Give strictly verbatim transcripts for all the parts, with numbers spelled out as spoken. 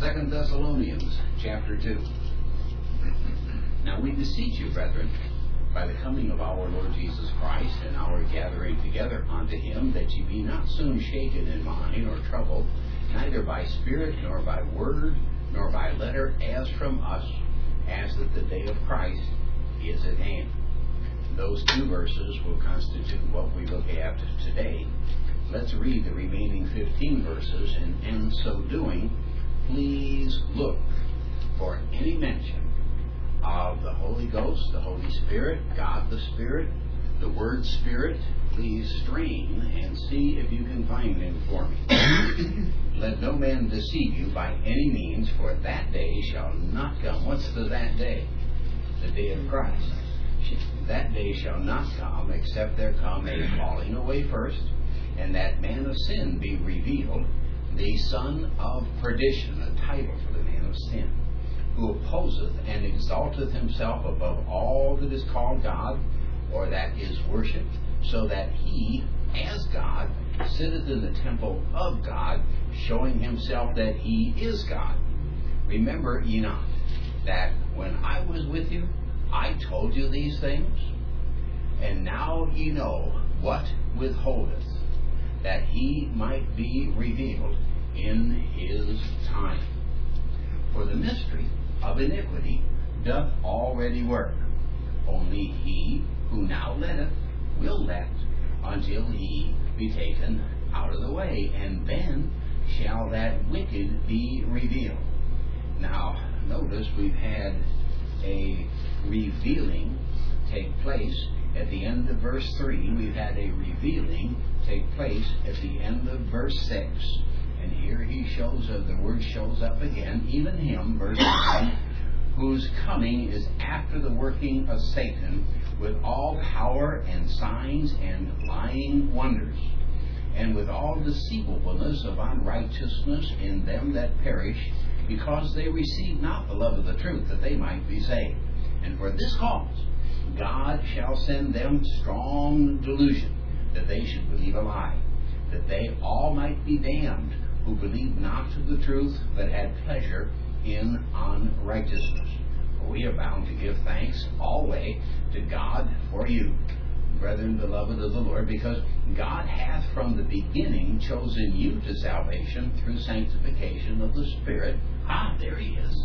Second Thessalonians chapter two. Now we beseech you, brethren, by the coming of our Lord Jesus Christ and our gathering together unto him, that ye be not soon shaken in mind or troubled, neither by spirit, nor by word, nor by letter, as from us, as that the day of Christ is at hand. Those two verses will constitute what we look at today. Let's read the remaining fifteen verses, and in so doing, please look for any mention of the Holy Ghost, the Holy Spirit, God the Spirit, the word Spirit. Please strain and see if you can find him for me. Let no man deceive you by any means, for that day shall not come. What's the that day? The day of Christ. That day shall not come, except there come a falling away first, and that man of sin be revealed, the son of perdition, a title for the man of sin, who opposeth and exalteth himself above all that is called God, or that is worshipped, so that he, as God, sitteth in the temple of God, showing himself that he is God. Remember ye not that when I was with you, I told you these things? And now ye know what withholdeth, that he might be revealed in his time. For the mystery of iniquity doth already work. Only he who now letteth will let until he be taken out of the way, and then shall that wicked be revealed. Now, notice we've had a revealing take place at the end of verse three. We've had a revealing take place at the end of verse six. And here he shows up, the word shows up again, even him, verse nine, whose coming is after the working of Satan with all power and signs and lying wonders, and with all deceivableness of unrighteousness in them that perish, because they receive not the love of the truth, that they might be saved. And for this cause God shall send them strong delusion, that they should believe a lie, that they all might be damned, who believed not to the truth, but had pleasure in unrighteousness. For we are bound to give thanks always to God for you, brethren beloved of the Lord, because God hath from the beginning chosen you to salvation through sanctification of the Spirit. Ah, there he is.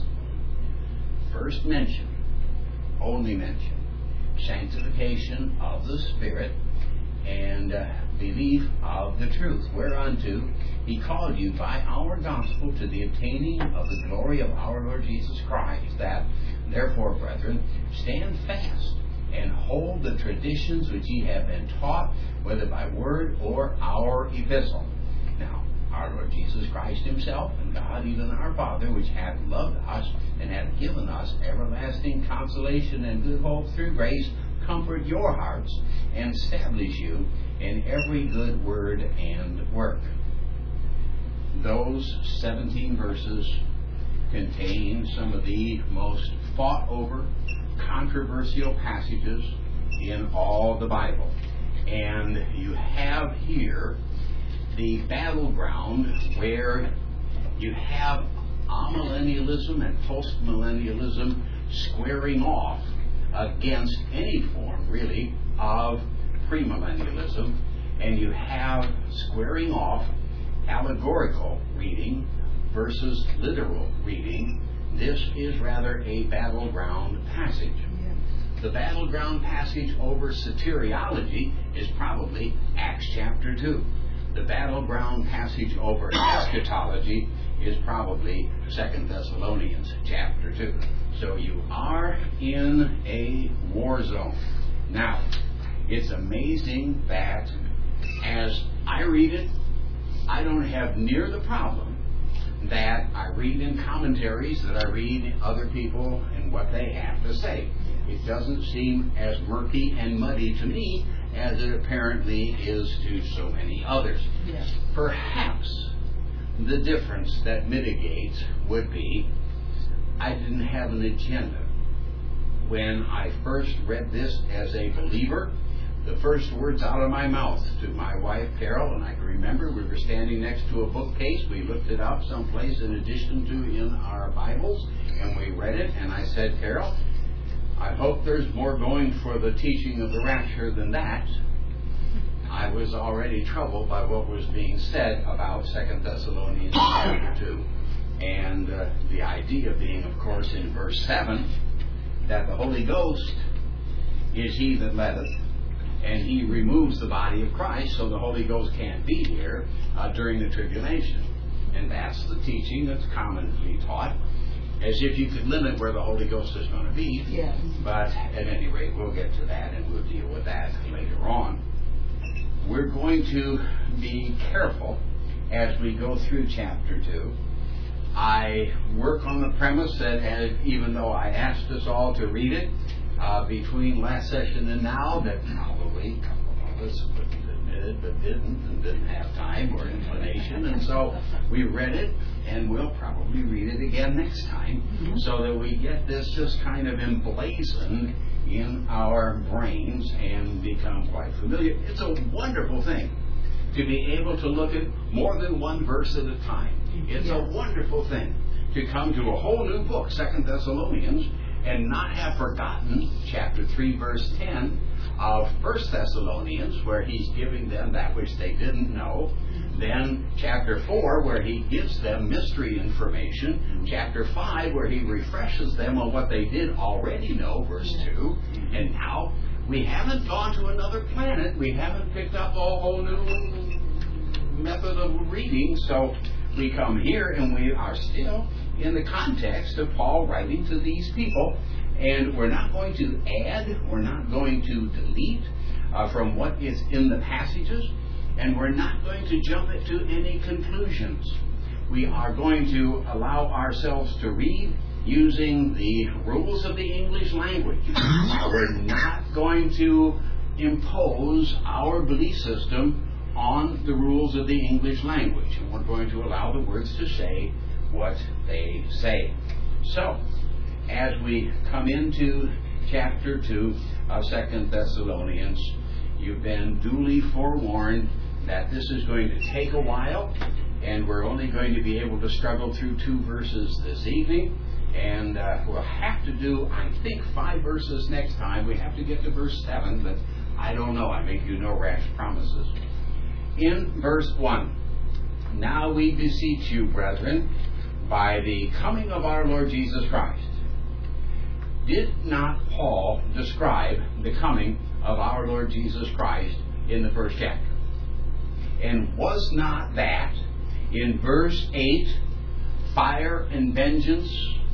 First mention, only mention, sanctification of the Spirit, and uh, belief of the truth, whereunto he called you by our gospel to the obtaining of the glory of our Lord Jesus Christ. That, therefore, brethren, stand fast and hold the traditions which ye have been taught, whether by word or our epistle. Now, our Lord Jesus Christ himself, and God, even our Father, which hath loved us and hath given us everlasting consolation and good hope through grace, comfort your hearts and establish you in every good word and work. Those seventeen verses contain some of the most fought over, controversial passages in all the Bible. And you have here the battleground where you have amillennialism and postmillennialism squaring off against any form, really, of premillennialism, and you have squaring off allegorical reading versus literal reading. This is rather a battleground passage. Yes. The battleground passage over soteriology is probably Acts chapter two. The battleground passage over eschatology is probably Second Thessalonians chapter two. So you are in a war zone. Now, it's amazing that as I read it, I don't have near the problem that I read in commentaries, that I read other people and what they have to say. It doesn't seem as murky and muddy to me as it apparently is to so many others. Yes. Perhaps the difference that mitigates would be I didn't have an agenda. When I first read this as a believer, the first words out of my mouth to my wife, Carol, and I can remember we were standing next to a bookcase. We looked it up someplace in addition to in our Bibles, and we read it, and I said, Carol, I hope there's more going for the teaching of the rapture than that. I was already troubled by what was being said about Second Thessalonians chapter two. And uh, the idea being, of course, in verse seven, that the Holy Ghost is he that letteth, and he removes the body of Christ, so the Holy Ghost can't be here uh, during the tribulation. And that's the teaching that's commonly taught, as if you could limit where the Holy Ghost is going to be. Yes. But at any rate, we'll get to that, and we'll deal with that later on. We're going to be careful as we go through chapter two. I work on the premise that as, even though I asked us all to read it uh, between last session and now, that probably a couple of us wouldn't admit it, but didn't, and didn't have time or inclination. And so we read it, and we'll probably read it again next time, mm-hmm. so that we get this just kind of emblazoned in our brains and become quite familiar. It's a wonderful thing to be able to look at more than one verse at a time. It's yes. a wonderful thing to come to a whole new book, Second Thessalonians, and not have forgotten chapter three, verse ten of First Thessalonians, where he's giving them that which they didn't know. Then chapter four, where he gives them mystery information. Chapter five, where he refreshes them on what they did already know, verse two. And now we haven't gone to another planet. We haven't picked up a whole new method of reading. So we come here and we are still in the context of Paul writing to these people. And we're not going to add, we're not going to delete uh, from what is in the passages. And we're not going to jump into any conclusions. We are going to allow ourselves to read using the rules of the English language. We're not going to impose our belief system on the rules of the English language. And we're going to allow the words to say what they say. So, as we come into chapter two of Second Thessalonians, you've been duly forewarned that this is going to take a while, and we're only going to be able to struggle through two verses this evening, and uh, we'll have to do, I think, five verses next time. We have to get to verse seven, but I don't know. I make you no rash promises. In verse one, now we beseech you, brethren, by the coming of our Lord Jesus Christ. Did not Paul describe the coming of our Lord Jesus Christ in the first chapter? And was not that, in verse eight, fire and vengeance?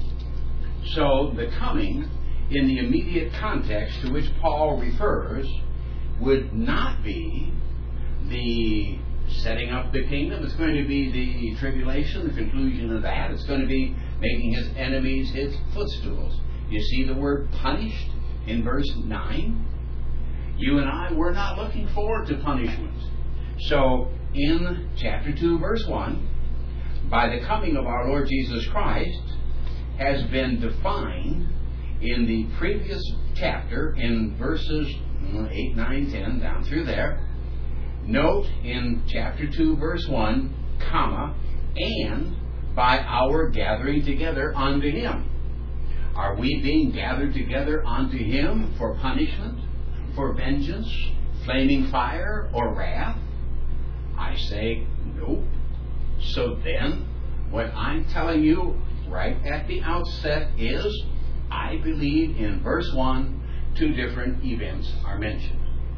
So the coming, in the immediate context to which Paul refers, would not be the setting up the kingdom. It's going to be the tribulation, the conclusion of that. It's going to be making his enemies his footstools. You see the word punished in verse nine? You and I, we're not looking forward to punishment. So, in chapter two, verse one, by the coming of our Lord Jesus Christ, has been defined in the previous chapter, in verses eight, nine, ten, down through there. Note in chapter two, verse one, comma, and by our gathering together unto him. Are we being gathered together unto him for punishment, for vengeance, flaming fire, or wrath? I say, nope. So then, what I'm telling you right at the outset is, I believe in verse one, two different events are mentioned.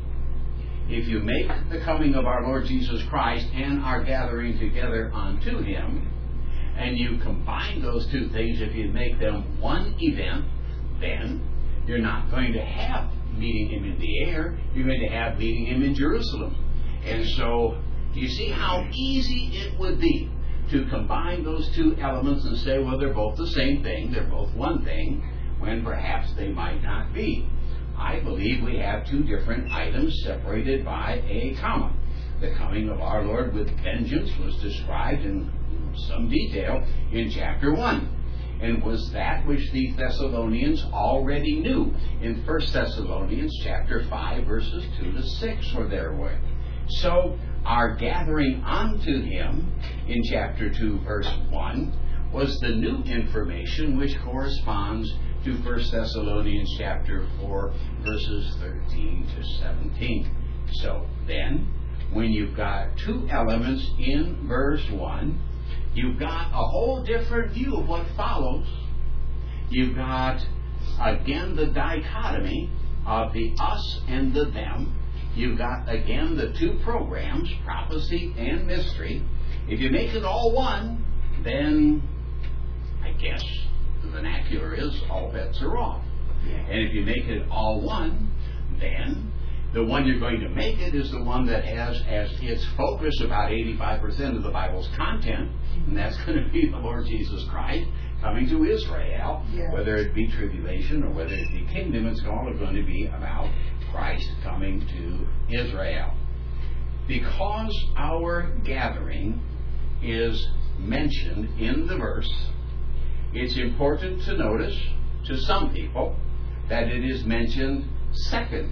If you make the coming of our Lord Jesus Christ and our gathering together unto him, and you combine those two things, if you make them one event, then you're not going to have meeting him in the air. You're going to have meeting him in Jerusalem. And so, you see how easy it would be to combine those two elements and say, well, they're both the same thing, they're both one thing, when perhaps they might not be. I believe we have two different items separated by a comma. The coming of our Lord with vengeance was described in some detail in chapter one. and was that which the Thessalonians already knew in First Thessalonians chapter five, verses two to six or therewith. So our gathering unto him in chapter two, verse one, was the new information which corresponds to First Thessalonians chapter four, verses thirteen to seventeen. So then, when you've got two elements in verse one, you've got a whole different view of what follows. You've got, again, the dichotomy of the us and the them. You've got, again, the two programs, prophecy and mystery. If you make it all one, then I guess the vernacular is all bets are off. And if you make it all one, then the one you're going to make it is the one that has as its focus about eighty-five percent of the Bible's content, and that's going to be the Lord Jesus Christ coming to Israel. Yes. Whether it be tribulation or whether it be kingdom, it's all going to be about Christ coming to Israel. Because our gathering is mentioned in the verse, it's important to notice to some people that it is mentioned second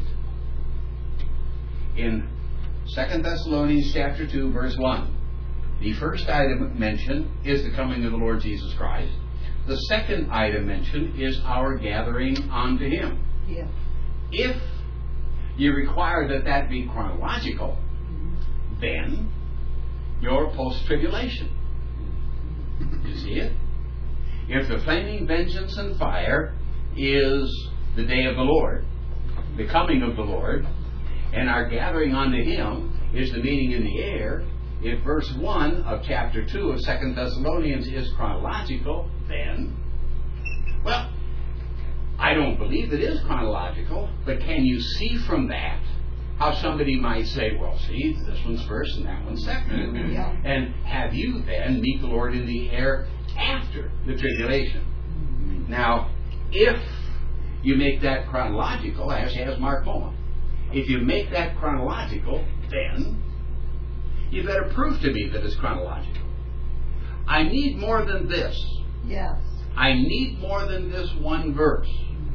in Second Thessalonians chapter two, verse one. The first item mentioned is the coming of the Lord Jesus Christ. The second item mentioned is our gathering unto him. Yeah. If you require that that be chronological, mm-hmm. then you're post-tribulation. You see it? If the flaming vengeance and fire is the day of the Lord, the coming of the Lord, and our gathering unto him is the meeting in the air, if verse one of chapter two of Second Thessalonians is chronological, then, well, I don't believe it is chronological, but can you see from that how somebody might say, well, see, this one's first and that one's second. Yeah. And have you then meet the Lord in the air after the tribulation? Now, if you make that chronological, as has Mark Moen, if you make that chronological, then you better prove to me that it's chronological. I need more than this. Yes. I need more than this one verse.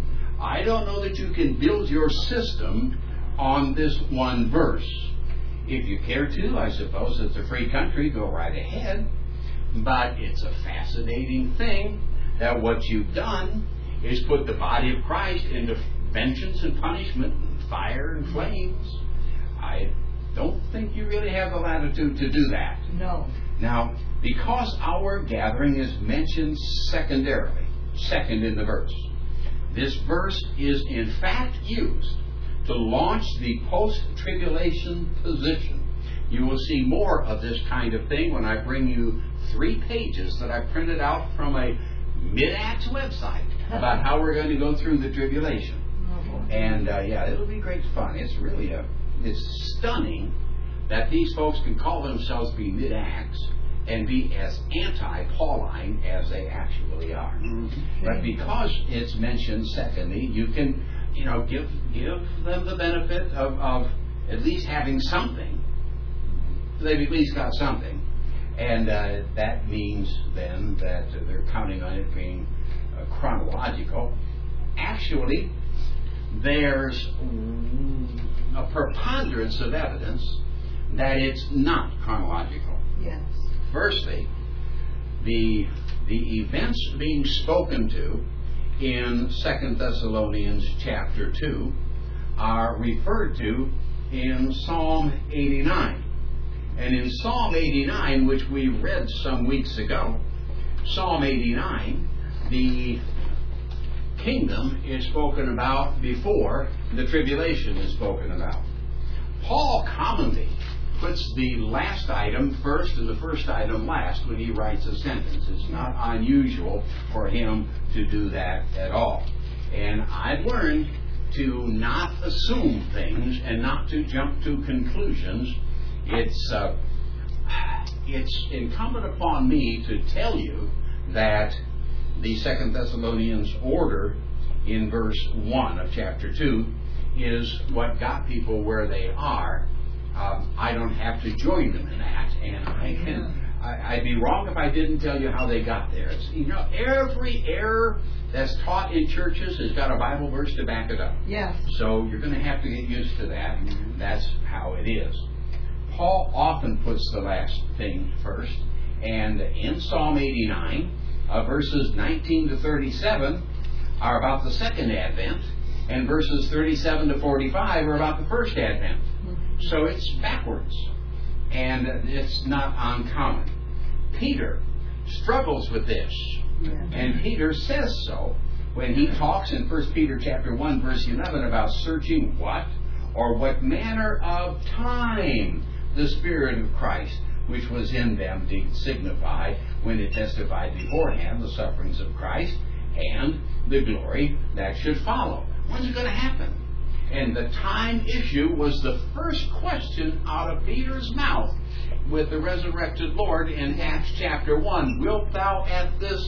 I don't know that you can build your system on this one verse. If you care to, I suppose it's a free country, go right ahead. But it's a fascinating thing that what you've done is put the body of Christ into vengeance and punishment and fire and flames. I don't think you really have the latitude to do that. No. Now, because our gathering is mentioned secondarily, second in the verse, this verse is in fact used to launch the post-tribulation position. You will see more of this kind of thing when I bring you three pages that I printed out from a Mid-Acts website about how we're going to go through the tribulation. And uh, yeah, it'll be great fun. It's really a, it's stunning that these folks can call themselves be Mid-Acts and be as anti-Pauline as they actually are. Mm-hmm. But because it's mentioned secondly, you can, you know, give give them the benefit of, of at least having something. They've at least got something. And uh, that means then that uh, they're counting on it being uh, chronological. Actually, there's a preponderance of evidence that it's not chronological. Yes. Firstly, the the events being spoken to in Second Thessalonians chapter two are referred to in Psalm eighty-nine. And in Psalm eighty-nine, which we read some weeks ago, Psalm eighty-nine, the kingdom is spoken about before the tribulation is spoken about. Paul commonly puts the last item first and the first item last when he writes a sentence. It's not unusual for him to do that at all. And I've learned to not assume things and not to jump to conclusions. It's uh, it's incumbent upon me to tell you that the Second Thessalonians order in verse one of chapter two is what got people where they are. Um, I don't have to join them in that, and I can I, I'd be wrong if I didn't tell you how they got there. It's, you know, every error that's taught in churches has got a Bible verse to back it up. Yes. So you're going to have to get used to that. That's how it is. Paul often puts the last thing first. And in Psalm eighty-nine, uh, verses nineteen to thirty-seven are about the second advent, and verses thirty-seven to forty-five are about the first advent. So it's backwards, and it's not uncommon. Peter struggles with this, and Peter says so when he talks in First Peter chapter one, verse eleven, about searching what or what manner of time the Spirit of Christ which was in them did signify when it testified beforehand the sufferings of Christ and the glory that should follow. When's it going to happen? And the time issue was the first question out of Peter's mouth with the resurrected Lord in Acts chapter one. Wilt thou at this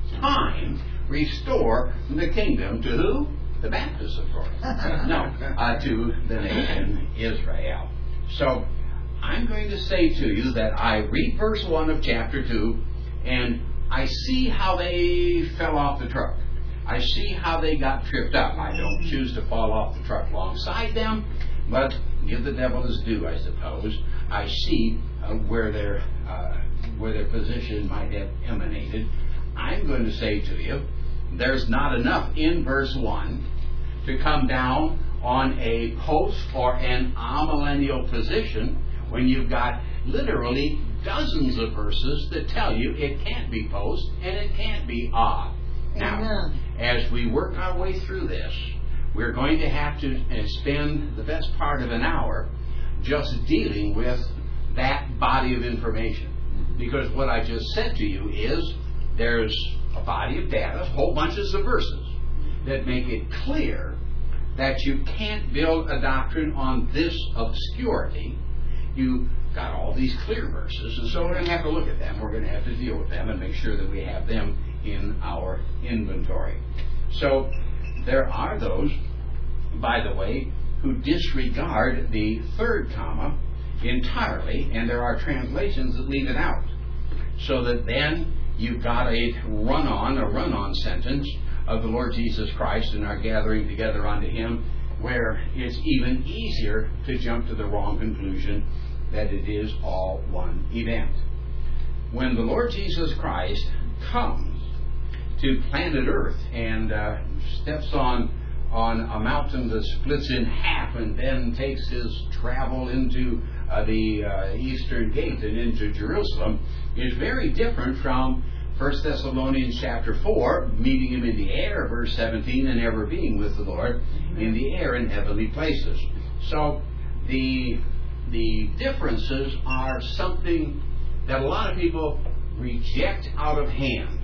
time restore the kingdom to who? The Baptists, of course. No, uh, to the nation Israel. So I'm going to say to you that I read verse one of chapter two, and I see how they fell off the truck. I see how they got tripped up. I don't choose to fall off the truck alongside them, but give the devil his due, I suppose. I see uh, where their uh, where their position might have emanated. I'm going to say to you, there's not enough in verse one to come down on a post or an amillennial position when you've got literally dozens of verses that tell you it can't be post and it can't be ah. Now, Amen. As we work our way through this, we're going to have to spend the best part of an hour just dealing with that body of information. Because what I just said to you is there's a body of data, whole bunches of verses that make it clear that you can't build a doctrine on this obscurity. You got all these clear verses, and so we're going to have to look at them. We're going to have to deal with them and make sure that we have them in our inventory. So there are those, by the way, who disregard the third comma entirely, and there are translations that leave it out. So that then you've got a run-on, a run-on sentence of the Lord Jesus Christ and our gathering together unto Him, where it's even easier to jump to the wrong conclusion that it is all one event. When the Lord Jesus Christ comes to planet Earth and uh, steps on on a mountain that splits in half and then takes his travel into uh, the uh, Eastern Gate and into Jerusalem, is very different from First Thessalonians chapter four, meeting him in the air, verse seventeen, and ever being with the Lord in the air in heavenly places. So the the differences are something that a lot of people reject out of hand.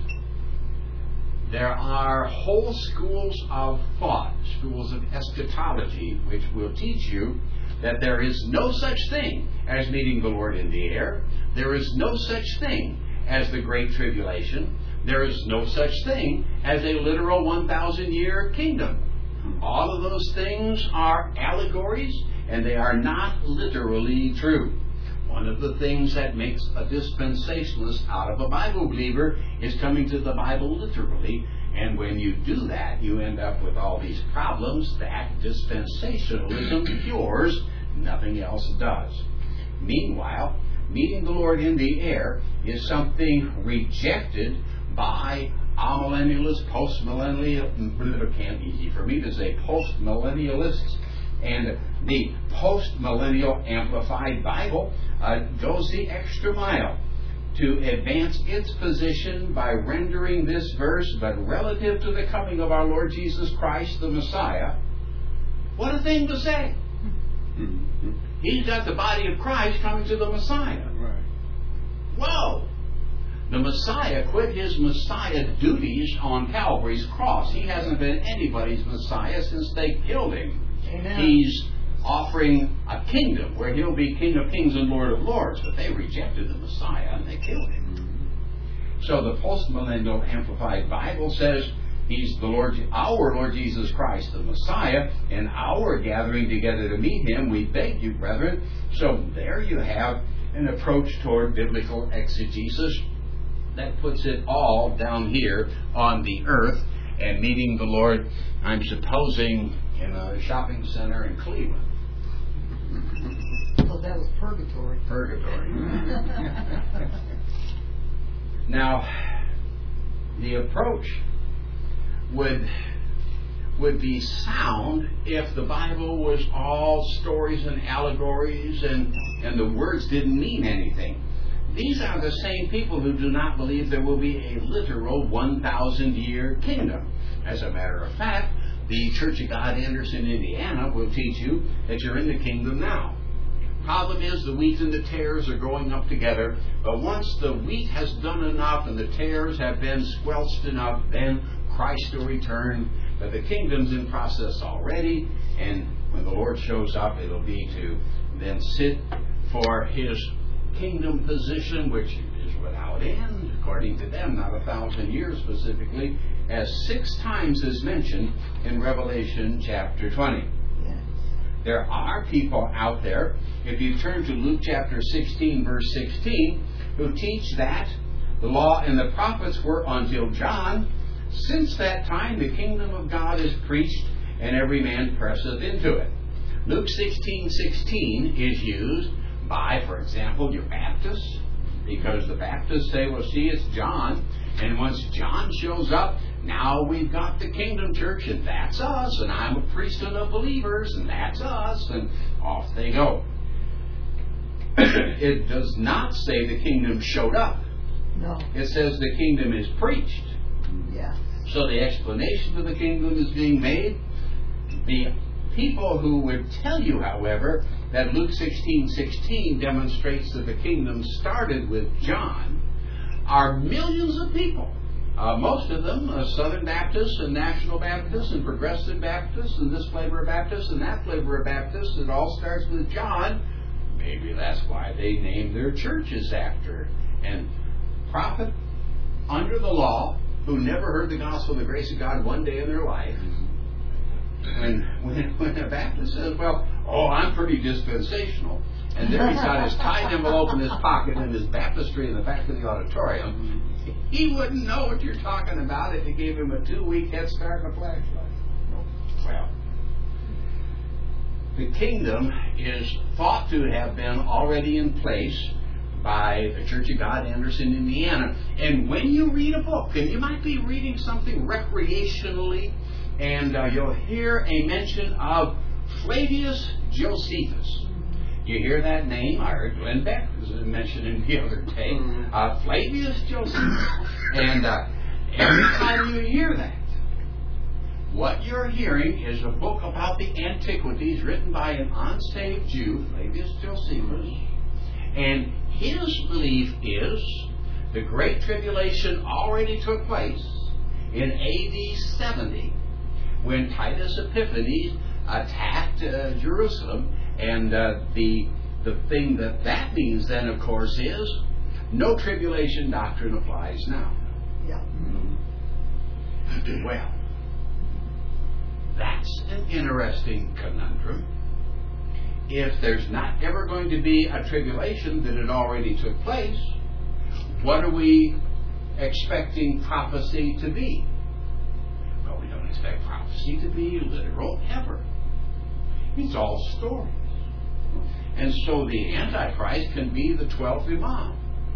There are whole schools of thought, schools of eschatology, which will teach you that there is no such thing as meeting the Lord in the air. There is no such thing as the Great Tribulation. There is no such thing as a literal one thousand year kingdom. All of those things are allegories, and they are not literally true. One of the things that makes a dispensationalist out of a Bible believer is coming to the Bible literally. And when you do that, you end up with all these problems that dispensationalism cures. Nothing else does. Meanwhile, meeting the Lord in the air is something rejected by amillennialists, postmillennialists. It can't be easy for me to say postmillennialists. And the post-millennial Amplified Bible uh, goes the extra mile to advance its position by rendering this verse, but relative to the coming of our Lord Jesus Christ, the Messiah. What a thing to say! Mm-hmm. He's got the body of Christ coming to the Messiah. Right. Whoa! The Messiah quit his Messiah duties on Calvary's cross. He hasn't been anybody's Messiah since they killed him. Amen. He's offering a kingdom where he'll be King of Kings and Lord of Lords, but they rejected the Messiah and they killed him. Mm-hmm. So the postmillennial Amplified Bible says he's the Lord, our Lord Jesus Christ, the Messiah, and our gathering together to meet him. We beg you, brethren. So there you have an approach toward biblical exegesis that puts it all down here on the earth and meeting the Lord, I'm supposing, in a shopping center in Cleveland. So that was purgatory. Purgatory. Now, the approach would would be sound if the Bible was all stories and allegories and, and the words didn't mean anything. These are the same people who do not believe there will be a literal one thousand year kingdom. As a matter of fact, the Church of God, Anderson, Indiana, will teach you that you're in the kingdom now. Problem is, the wheat and the tares are growing up together, but once the wheat has done enough and the tares have been squelched enough, then Christ will return. But the kingdom's in process already, and when the Lord shows up, it'll be to then sit for His kingdom position, which is without end, according to them, not a thousand years specifically, as six times is mentioned in Revelation chapter twenty. Yes. There are people out there, if you turn to Luke chapter sixteen, verse sixteen, who teach that the law and the prophets were until John. Since that time the kingdom of God is preached, and every man presseth into it. Luke sixteen sixteen is used by, for example, your Baptists, because the Baptists say, well, see, it's John, and once John shows up, now we've got the kingdom church, and that's us, and I'm a priesthood of believers, and that's us, and off they go. It does not say the kingdom showed up. No. It says the kingdom is preached. Yes. So the explanation of the kingdom is being made. The people who would tell you, however, that Luke sixteen sixteen demonstrates that the kingdom started with John are millions of people. Uh, most of them uh, Southern Baptists and National Baptists and Progressive Baptists and this flavor of Baptists and that flavor of Baptists. It all starts with John. Maybe that's why they named their churches after. And prophet under the law who never heard the gospel of the grace of God one day in their life. When, when, when a Baptist says, well, oh, I'm pretty dispensational, and there he's got his tied envelope in his pocket and his baptistry in the back of the auditorium, he wouldn't know what you're talking about if you gave him a two-week head start and a flashlight. Well, the kingdom is thought to have been already in place by the Church of God, Anderson, Indiana. And when you read a book, and you might be reading something recreationally, and uh, you'll hear a mention of Flavius Josephus. You hear that name? I heard Glenn Beck was mentioning the other day. Uh, Flavius Josephus. And uh, every time you hear that, what you're hearing is a book about the antiquities written by an unsaved Jew, Flavius Josephus. And his belief is the Great Tribulation already took place in A D seventy when Titus Epiphanes attacked uh, Jerusalem. And uh, the the thing that that means then, of course, is no tribulation doctrine applies now. Yeah. Mm-hmm. Well, that's an interesting conundrum. If there's not ever going to be a tribulation that it already took place, what are we expecting prophecy to be? Well, we don't expect prophecy to be literal ever. It's all stories. And so the Antichrist can be the twelfth Imam.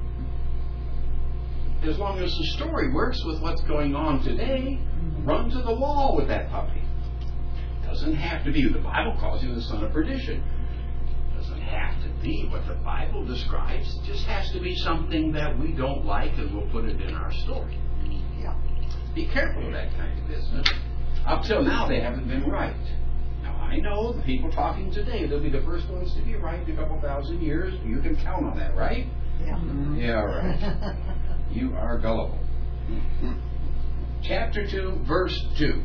As long as the story works with what's going on today, run to the wall with that puppy. Doesn't have to be. The Bible calls him the son of perdition. Doesn't have to be what the Bible describes. It just has to be something that we don't like, and we'll put it in our story. Yeah. Be careful of that kind of business. Up till now, they haven't been right. Now, I know the people talking today, they'll be the first ones to be right in a couple thousand years. You can count on that, right? Yeah. Yeah, right. You are gullible. Chapter two, verse two.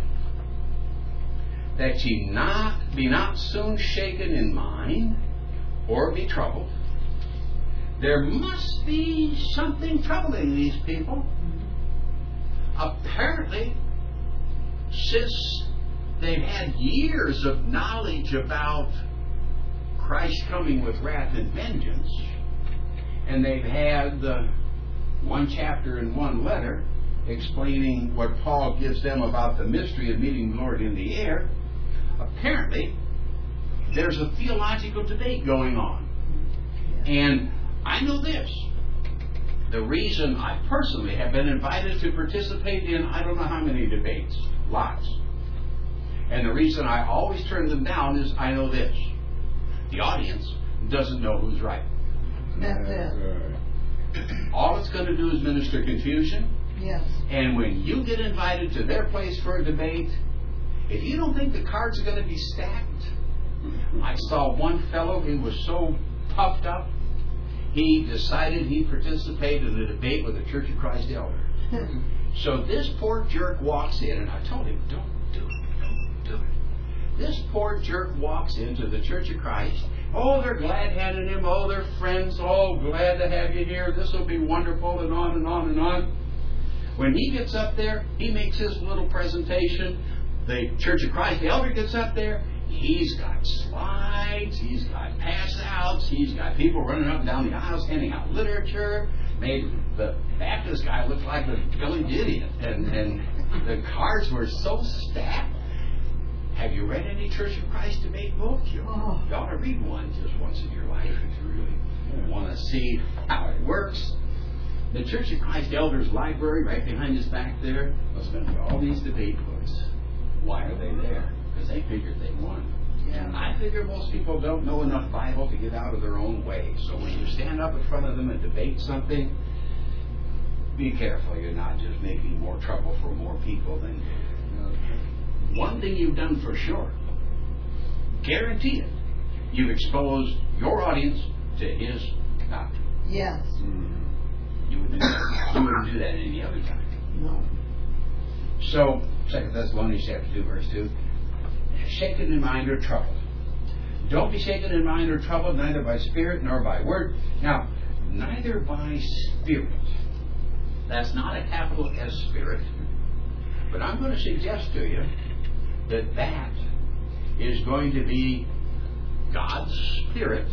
That ye not be not soon shaken in mind, or be troubled. There must be something troubling these people. Apparently, since they've had years of knowledge about Christ coming with wrath and vengeance, and they've had uh, one chapter and one letter explaining what Paul gives them about the mystery of meeting the Lord in the air, apparently there's a theological debate going on. And I know this. The reason I personally have been invited to participate in I don't know how many debates, lots. And the reason I always turn them down is I know this. The audience doesn't know who's right. That's it. All it's going to do is minister confusion. Yes. And when you get invited to their place for a debate, if you don't think the cards are going to be stacked, I saw one fellow, he was so puffed up, he decided he'd participate in a debate with a Church of Christ elder. So this poor jerk walks in, and I told him, don't do it, don't do it. This poor jerk walks into the Church of Christ. Oh, they're glad-handing him. Oh, they're friends. Oh, glad to have you here. This will be wonderful, and on and on and on. When he gets up there, he makes his little presentation. The Church of Christ elder gets up there. He's got slides. He's got pass-outs. He's got people running up and down the aisles handing out literature. Made the Baptist guy look like a Billy Gideon. And, and the cards were so stacked. Have you read any Church of Christ debate book? You, Oh. you ought to read one just once in your life if you really want to see how it works. The Church of Christ Elders Library, right behind us back there, was spent with all these debate books. Why are they there? Because they figured they won. Yeah. And I figure most people don't know enough Bible to get out of their own way. So when you stand up in front of them and debate something, be careful you're not just making more trouble for more people than one thing you've done for sure, guarantee it, you've exposed your audience to his doctrine. Yes. You wouldn't do that, you wouldn't do that any other time. No. So, Second Thessalonians chapter two, verse two, shaken in mind or troubled. Don't be shaken in mind or troubled, neither by spirit nor by word. Now, neither by spirit. That's not a capital S spirit. But I'm going to suggest to you that that is going to be God's Spirit,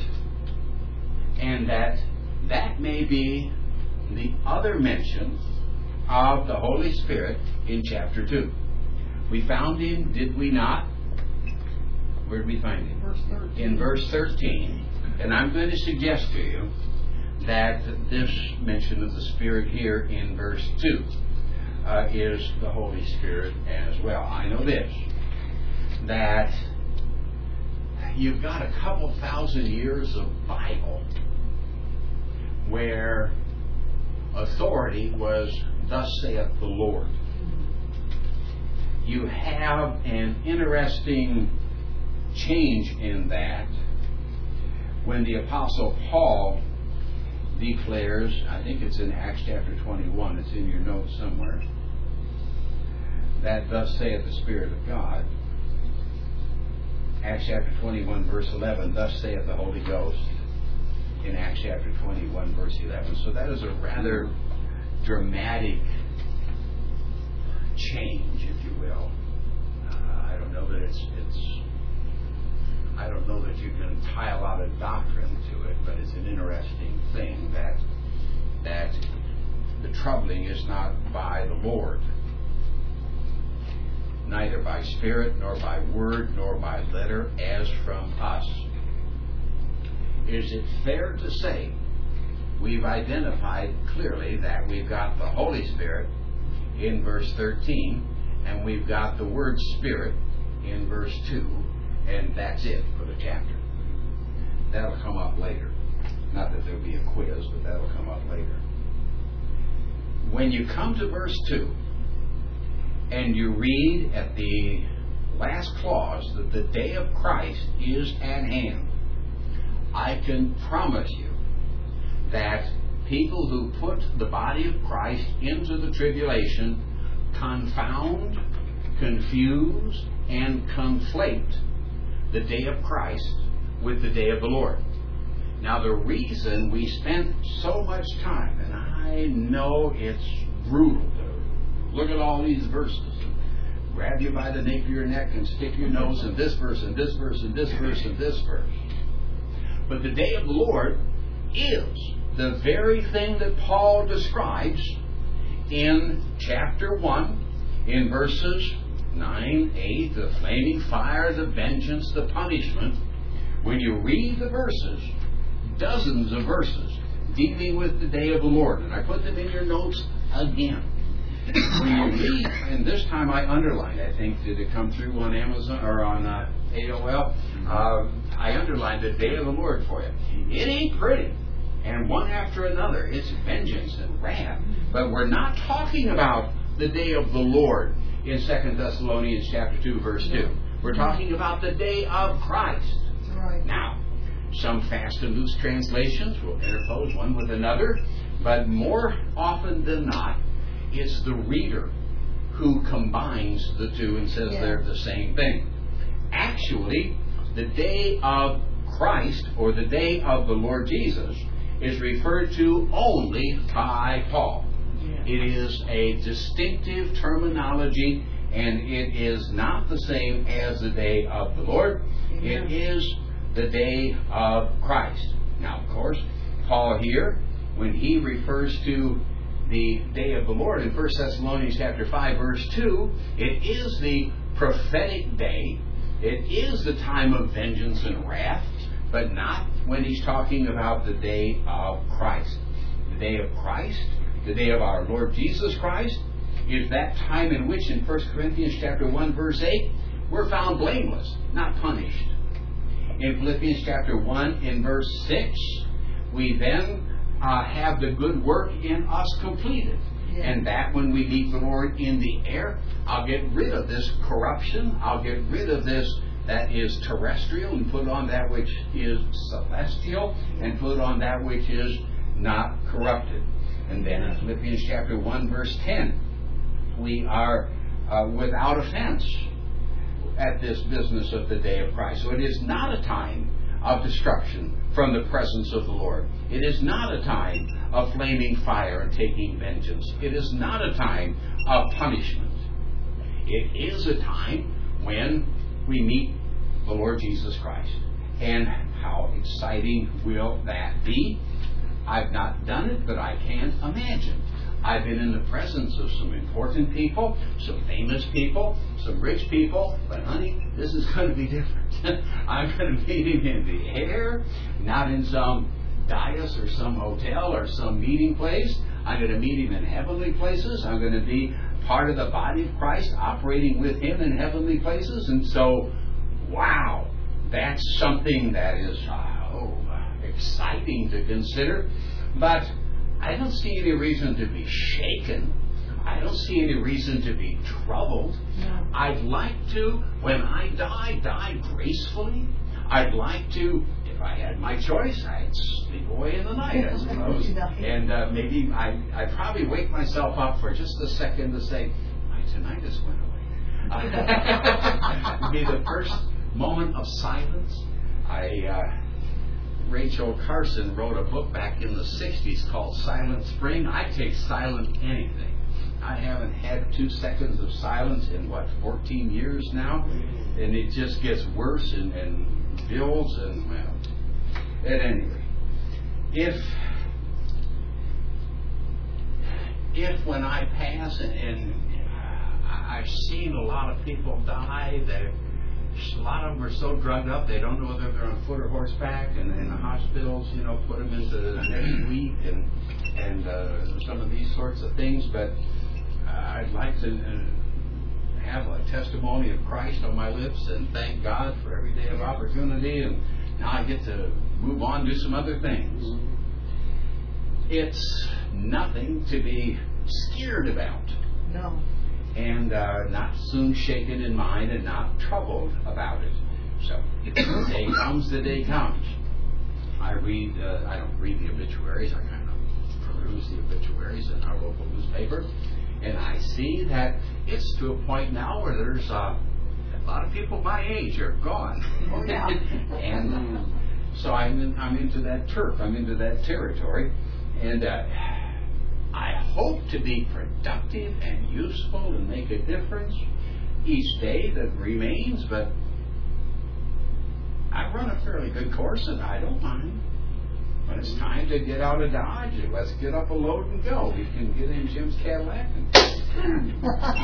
and that that may be the other mention of the Holy Spirit in chapter two. We found him, did we not? Where did we find him? Verse thirteen. In verse thirteen. And I'm going to suggest to you that this mention of the Spirit here in verse two uh, is the Holy Spirit as well. I know this, that you've got a couple thousand years of Bible where authority was, thus saith the Lord. You have an interesting change in that when the Apostle Paul declares, I think it's in Acts chapter twenty-one, it's in your notes somewhere, that thus saith the Spirit of God. Acts chapter twenty-one, verse eleven, thus saith the Holy Ghost. In Acts chapter twenty-one, verse eleven. So that is a rather dramatic change, if you will. Uh, I don't know that it's, it's, I don't know that you can tie a lot of doctrine to it, but it's an interesting thing that, that the troubling is not by the Lord, neither by spirit, nor by word, nor by letter, as from us. Is it fair to say we've identified clearly that we've got the Holy Spirit in verse thirteen, and we've got the word Spirit in verse two, and that's it for the chapter? That'll come up later. Not that there'll be a quiz, but that'll come up later. When you come to verse two, and you read at the last clause that the day of Christ is at hand, I can promise you that people who put the body of Christ into the tribulation confound, confuse, and conflate the day of Christ with the day of the Lord. Now, the reason we spent so much time, and I know it's brutal to look at all these verses and grab you by the nape of your neck and stick your nose in this verse and this verse and this verse and this verse. But the day of the Lord is the very thing that Paul describes in chapter one, in verses nine, eight, the flaming fire, the vengeance, the punishment. When you read the verses, dozens of verses dealing with the day of the Lord, and I put them in your notes again. When you read, and this time I underlined, I think, did it come through on Amazon or on uh, A O L? Uh, I underlined the day of the Lord for you. It ain't pretty. And one after another, it's vengeance and wrath. But we're not talking about the day of the Lord in Second Thessalonians chapter two, verse two. We're talking about the day of Christ. Right. Now, some fast and loose translations will interpose one with another, but more often than not, it's the reader who combines the two and says Yeah. they're the same thing. Actually, the day of Christ, or the day of the Lord Jesus, is referred to only by Paul. Yeah. It is a distinctive terminology, and it is not the same as the day of the Lord. Amen. It is the day of Christ. Now, of course, Paul here, when he refers to the day of the Lord in First Thessalonians chapter five, verse two, it is the prophetic day. It is the time of vengeance and wrath, but not when he's talking about the day of Christ. The day of Christ, the day of our Lord Jesus Christ, is that time in which in First Corinthians chapter one, verse eight, we're found blameless, not punished. In Philippians chapter one, in verse six, we then uh, have the good work in us completed. Yeah. And that when we meet the Lord in the air, I'll get rid of this corruption. I'll get rid of this that is terrestrial and put on that which is celestial and put on that which is not corrupted. And then in Philippians chapter one, verse ten, we are uh, without offense at this business of the day of Christ. So it is not a time of destruction from the presence of the Lord. It is not a time of flaming fire and taking vengeance. It is not a time of punishment. It is a time when we meet the Lord Jesus Christ. And how exciting will that be? I've not done it, but I can imagine. I've been in the presence of some important people, some famous people, some rich people, but honey, this is going to be different. I'm going to meet him in the air, not in some dais or some hotel or some meeting place. I'm going to meet him in heavenly places. I'm going to be part of the body of Christ, operating with him in heavenly places. And so, wow, that's something that is uh, oh, exciting to consider. But I don't see any reason to be shaken. I don't see any reason to be troubled. No. I'd like to, when I die, die gracefully. I'd like to, if I had my choice, I'd sleep away in the night, I suppose. And uh, maybe I, I'd probably wake myself up for just a second to say, my tinnitus went away. It'd be the first moment of silence. I... Uh, Rachel Carson wrote a book back in the sixties called Silent Spring. I take silent anything. I haven't had two seconds of silence in, what, fourteen years now? And it just gets worse and, and builds. And, well, at any rate, if, if when I pass, and, and I've seen a lot of people die, that a lot of them are so drugged up they don't know whether they're on foot or horseback, and in the hospitals, you know, put them into the next week, and and uh, some of these sorts of things. But uh, I'd like to uh, have a testimony of Christ on my lips and thank God for every day of opportunity. And now I get to move on, do some other things. It's nothing to be scared about. No. And uh, not soon shaken in mind and not troubled about it. So, if the day comes, the day comes. I read, uh, I don't read the obituaries, I kind of peruse the obituaries in our local newspaper, and I see that it's to a point now where there's uh, a lot of people my age are gone. Oh, yeah. And uh, so I'm, in, I'm into that turf, I'm into that territory, and uh, I hope to be productive and useful and make a difference each day that remains, but I run a fairly good course and I don't mind. When it's time to get out of Dodge, let's get up a load and go. We can get in Jim's Cadillac. And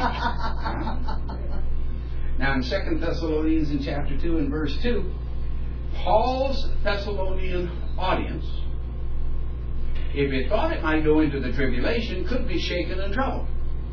now in Second Thessalonians in chapter two and verse two, Paul's Thessalonian audience, if it thought it might go into the tribulation, could be shaken and troubled.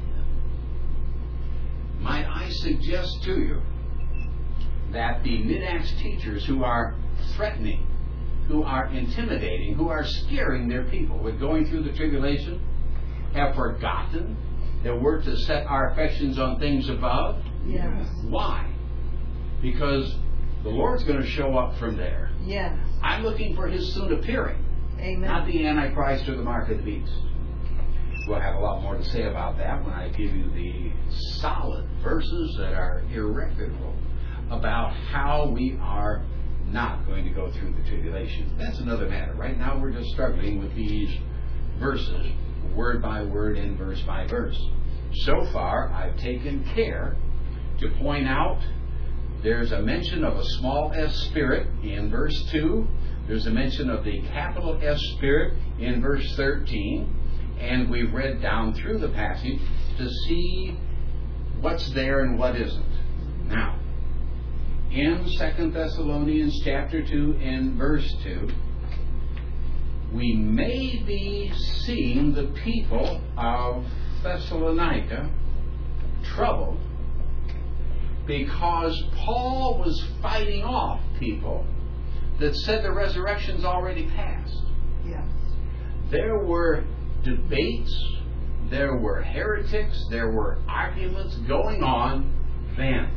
Might I suggest to you that the mid-Acts teachers who are threatening, who are intimidating, who are scaring their people with going through the tribulation, have forgotten that we're to set our affections on things above? Yes. Why? Because the Lord's going to show up from there. Yes. I'm looking for His soon appearing. Amen. Not the Antichrist or the mark of the beast. We'll have a lot more to say about that when I give you the solid verses that are irrefutable about how we are not going to go through the tribulation. That's another matter. Right now we're just struggling with these verses, word by word and verse by verse. So far, I've taken care to point out there's a mention of a small s spirit in verse two. There's a mention of the capital S spirit in verse thirteen. And we've read down through the passage to see what's there and what isn't. Now, in Second Thessalonians chapter two and verse two, we may be seeing the people of Thessalonica troubled because Paul was fighting off people that said the resurrection's already passed. Yes. There were debates, there were heretics, there were arguments going on then.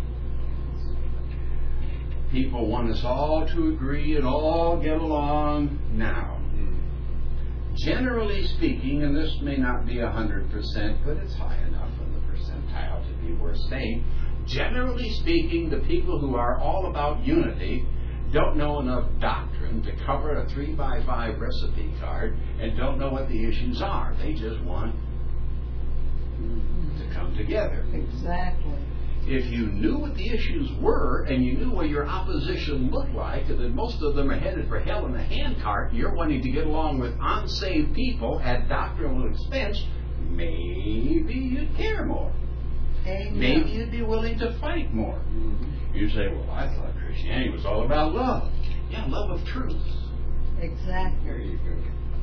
People want us all to agree and all get along now. Generally speaking, and this may not be a hundred percent, but it's high enough in the percentile to be worth saying. Generally speaking, the people who are all about unity don't know enough doctrine to cover a three by five recipe card and don't know what the issues are. They just want to come together. Exactly. If you knew what the issues were and you knew what your opposition looked like, and that most of them are headed for hell in a handcart, and you're wanting to get along with unsaved people at doctrinal expense, maybe you'd care more. Amen. Maybe you'd be willing to fight more. Mm-hmm. You say, well, I thought Christianity was all about love. Yeah, love of truth. Exactly. There you go.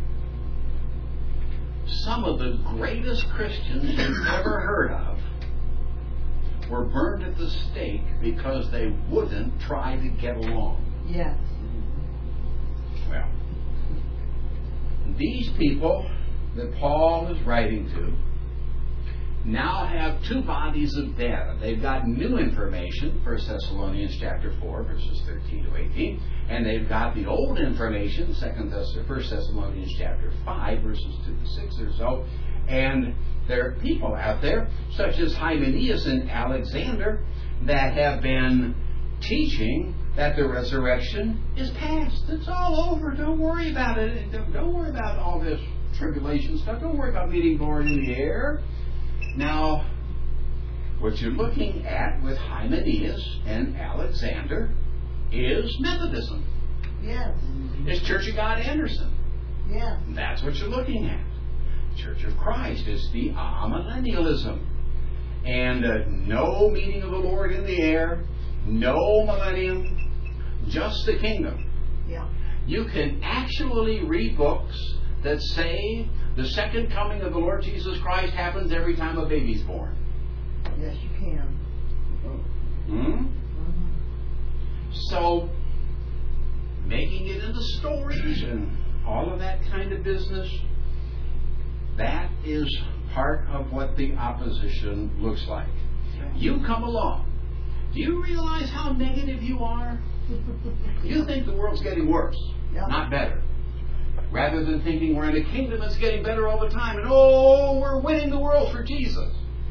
Some of the greatest Christians you've ever heard of were burned at the stake because they wouldn't try to get along. Yes. Well, these people that Paul is writing to now have two bodies of data. They've got new information, First Thessalonians chapter four, verses thirteen to eighteen, and they've got the old information, Second Thess- First Thessalonians chapter five, verses two to six or so. And there are people out there, such as Hymenaeus and Alexander, that have been teaching that the resurrection is past. It's all over. Don't worry about it. Don't worry about all this tribulation stuff. Don't worry about meeting glory in the air. Now, what you're looking at with Hymenaeus and Alexander is Methodism. Yes. It's Church of God Anderson. Yes. That's what you're looking at. Church of Christ is the amillennialism. And uh, no meeting of the Lord in the air, no millennium, just the kingdom. Yeah. You can actually read books that say the second coming of the Lord Jesus Christ happens every time a baby's born. Yes, you can. Hmm? Mm-hmm. So, making it into stories and all of that kind of business, that is part of what the opposition looks like. You come along. Do you realize how negative you are? You think the world's getting worse, Yep. not better. Rather than thinking we're in a kingdom that's getting better all the time and, oh, we're winning the world for Jesus.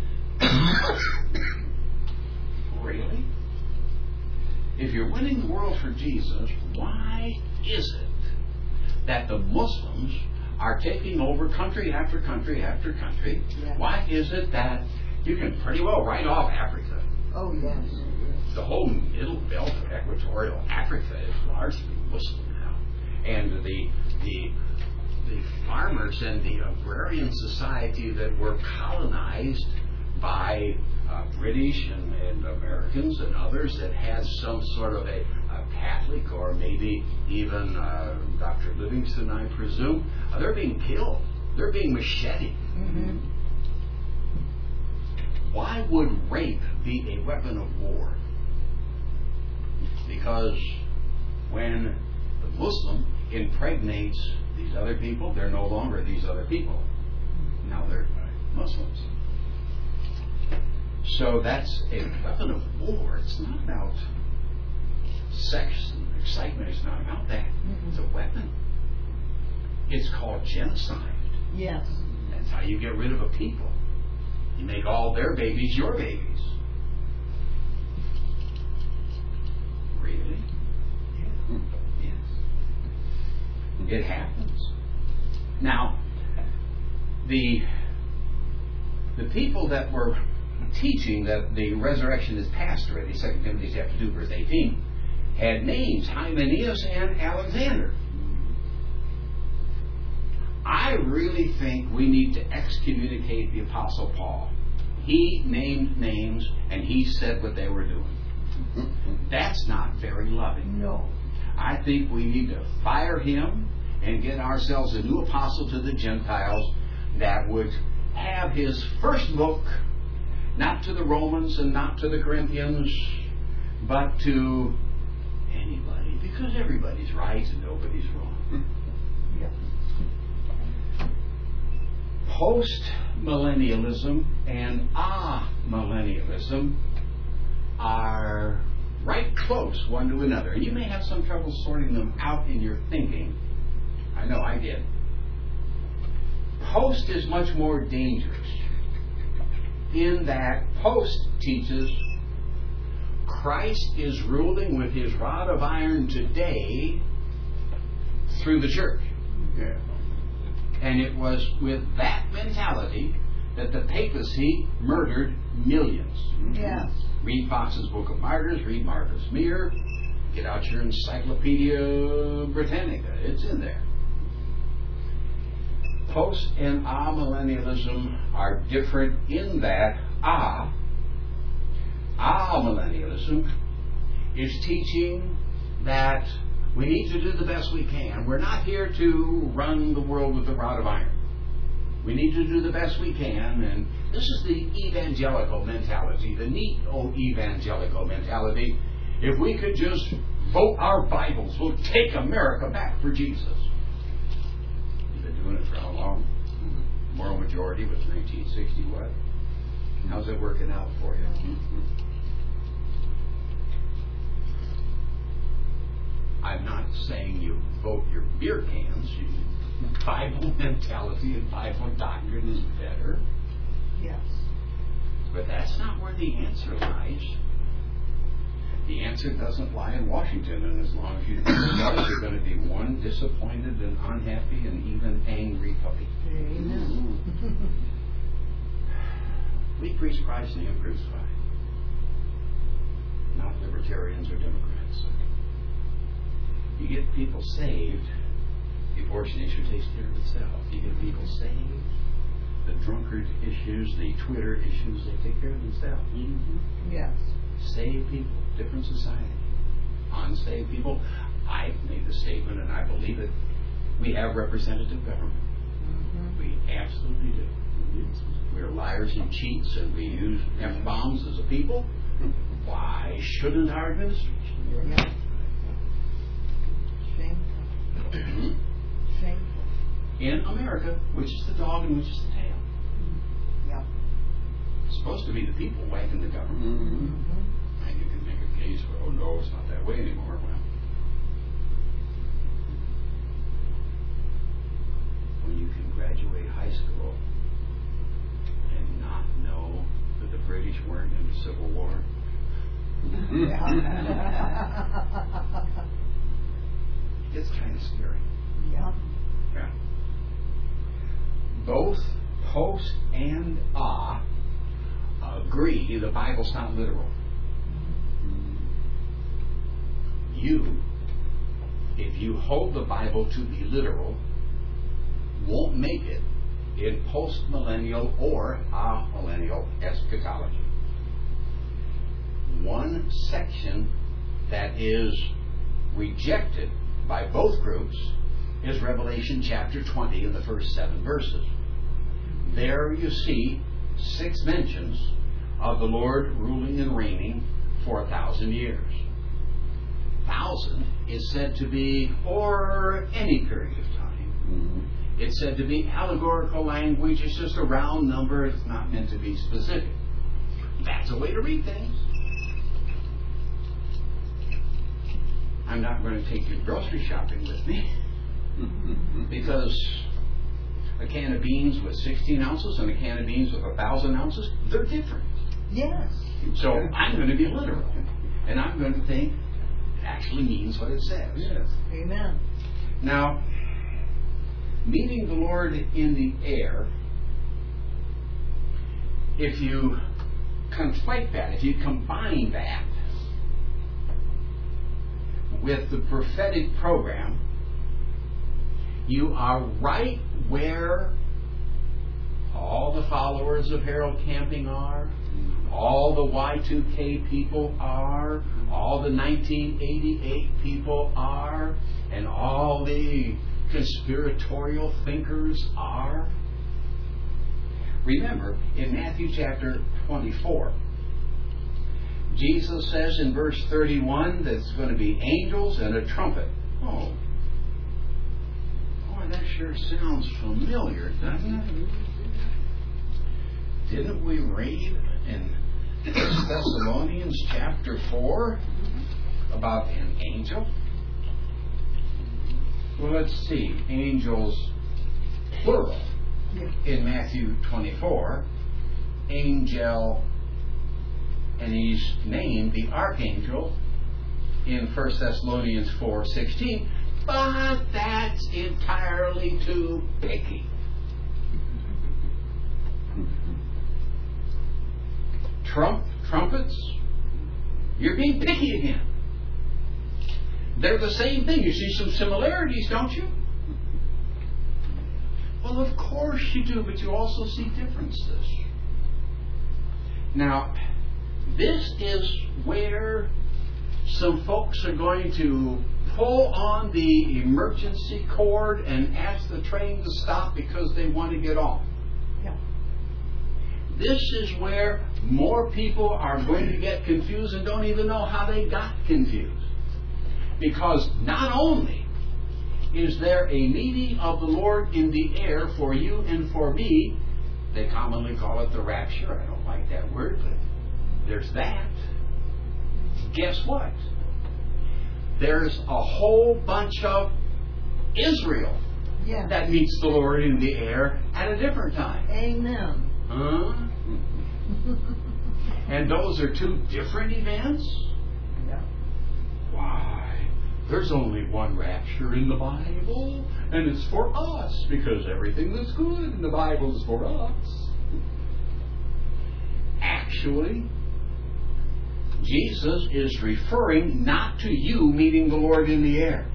Really? If you're winning the world for Jesus, why is it that the Muslims are taking over country after country after country? Yeah. Why is it that you can pretty well write off Africa? Oh, yes. The whole middle belt of equatorial Africa is largely Muslim now. And the the the farmers and the agrarian society that were colonized by uh, British and, and Americans and others that had some sort of a, a Catholic or maybe even uh, Doctor Livingston, I presume, uh, they're being killed. They're being macheted. Mm-hmm. Why would rape be a weapon of war? Because when the Muslim impregnates these other people, they're no longer these other people. Now they're Muslims. So that's a weapon of war. It's not about sex and excitement. It's not about that. Mm-hmm. It's a weapon. It's called genocide. Yes. That's how you get rid of a people. You make all their babies your babies. Really? Yeah. Yes. It happens. Now, the the people that were teaching that the resurrection is past already, Second Timothy chapter two, verse eighteen, had names, Hymenaeus and Alexander. I really think we need to excommunicate the Apostle Paul. He named names and he said what they were doing. That's not very loving. No. I think we need to fire him and get ourselves a new apostle to the Gentiles that would have his first book not to the Romans and not to the Corinthians, but to anybody, because everybody's right and nobody's wrong. Yeah. Post-millennialism and amillennialism are right close one to another. And you may have some trouble sorting them out in your thinking. I know I did. Post is much more dangerous in that post teaches Christ is ruling with his rod of iron today through the church. Yeah. And it was with that mentality that the papacy murdered millions. Yes. Read Fox's Book of Martyrs, read Marcus Meir, get out your Encyclopedia Britannica. It's in there. Post and amillennialism are different in that ah, amillennialism is teaching that we need to do the best we can. We're not here to run the world with a rod of iron. We need to do the best we can, and this is the evangelical mentality, the neo-evangelical mentality. If we could just vote our Bibles, we'll take America back for Jesus. You've been doing it for how long? Moral majority was nineteen sixty what? How's it working out for you? I'm not saying you vote your beer cans. You, Bible mentality and Bible doctrine is better. Yes. But that's not where the answer lies. The answer doesn't lie in Washington, and as long as you think it does, you're going to be one disappointed and unhappy and even angry puppy. Amen. We preach Christ and Him crucified, not libertarians or Democrats. You get people saved, the abortion issue takes care of itself. You get people saved, the drunkard issues, the Twitter issues, they take care of themselves. Mm-hmm. Yes. Saved people, different society. Unsaved people, I've made the statement and I believe it, we have representative government. Mm-hmm. We absolutely do. We're liars and cheats and we use F-bombs as a people. Why shouldn't our administration? Yeah. Shameful. Shameful. In America, which is the dog and which is the tail? Yeah. It's supposed to be the people wagging the government. Mm-hmm. And you can make a case for, oh no, it's not that way anymore. Well, when you can graduate high school and not know that the British weren't in the Civil War, Yeah. it's kind of scary. Yeah. Yeah. Both post and ah agree the Bible's not literal. You if you hold the Bible to be literal, won't make it in post-millennial or amillennial eschatology. One section that is rejected by both groups is Revelation chapter twenty in the first seven verses. There you see six mentions of the Lord ruling and reigning for a thousand years. Thousand is said to be for any period of time. Mm-hmm. It's said to be allegorical language. It's just a round number. It's not meant to be specific. That's a way to read things. I'm not going to take you grocery shopping with me because a can of beans with sixteen ounces and a can of beans with a thousand ounces, they're different. Yes. So I'm going to be literal, and I'm going to think it actually means what it says. Yes. Amen. Now, meeting the Lord in the air, if you conflate that, if you combine that with the prophetic program, you are right where all the followers of Harold Camping are, all the Y two K people are, all the nineteen eighty-eight people are, and all the conspiratorial thinkers are. Remember, in Matthew chapter twenty-four, Jesus says in verse thirty-one that it's going to be angels and a trumpet. Oh, boy, that sure sounds familiar, doesn't it? Didn't we read in First Thessalonians chapter four about an angel? Well, let's see. Angels, plural, in Matthew twenty-four. Angel, and he's named the archangel in First Thessalonians four sixteen. But that's entirely too picky. Trump, trumpets, you're being picky again. They're the same thing. You see some similarities, don't you? Well, of course you do, but you also see differences. Now, this is where some folks are going to pull on the emergency cord and ask the train to stop because they want to get off. Yeah. This is where more people are going to get confused and don't even know how they got confused. Because not only is there a meeting of the Lord in the air for you and for me, they commonly call it the rapture. I don't like that word, but there's that. Guess what? There's a whole bunch of Israel yeah. that meets the Lord in the air at a different time. Amen. Huh? And those are two different events? Yeah. Why? There's only one rapture in the Bible, and it's for us, because everything that's good in the Bible is for us. Actually, Jesus is referring not to you meeting the Lord in the air.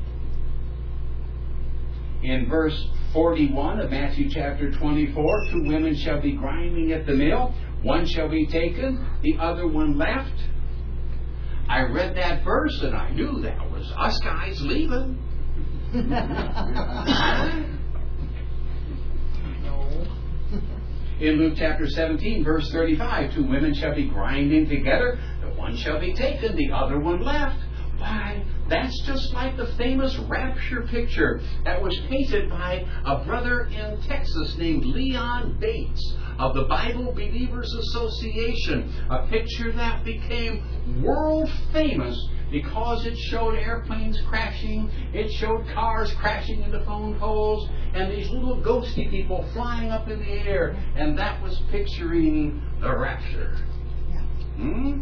In verse forty-one of Matthew chapter twenty-four, two women shall be grinding at the mill. One shall be taken, the other one left. I read that verse and I knew that was us guys leaving. No. In Luke chapter seventeen, verse thirty-five, two women shall be grinding together. The one shall be taken, the other one left. Why, that's just like the famous rapture picture that was painted by a brother in Texas named Leon Bates of the Bible Believers Association. A picture that became world famous because it showed airplanes crashing, it showed cars crashing into phone poles, and these little ghosty people flying up in the air. And that was picturing the rapture. Yeah. Hmm?